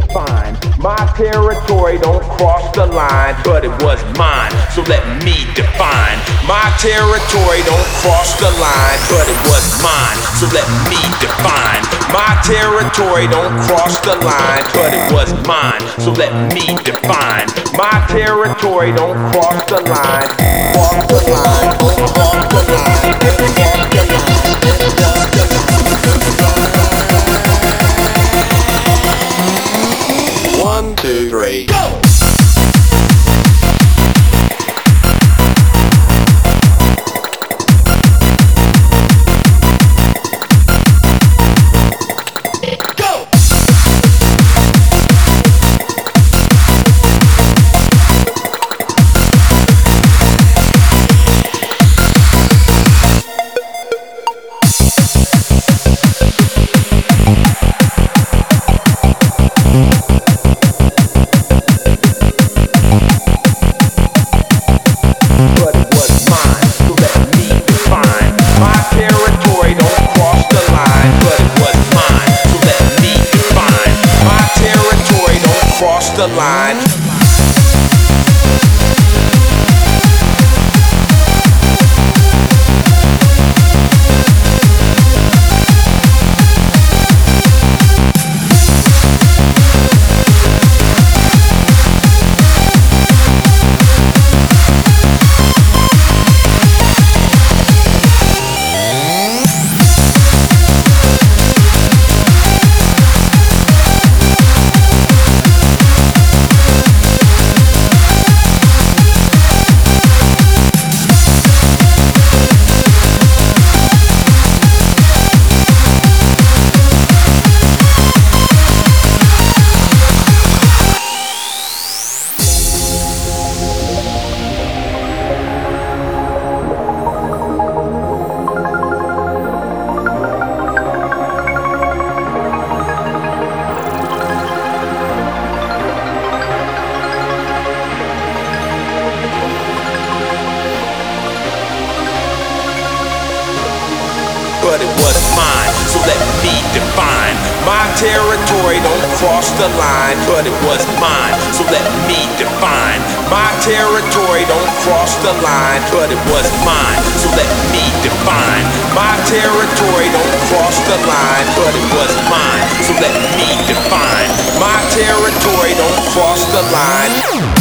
define. My territory don't cross the line, but it was mine, so let me define. My territory don't cross the line, but it was mine, so let me define. My territory don't cross the line, but it was mine, so let me define. My territory don't cross the line, cross the line, cross the line, cross the line, cross the line. 1, 2, 3, go! The line. But it was mine, so let me define. My territory don't cross the line, but it was mine, so let me define. My territory don't cross the line, but it was mine, so let me define. My territory don't cross the line, but it was mine, so let me define. My territory don't cross the line.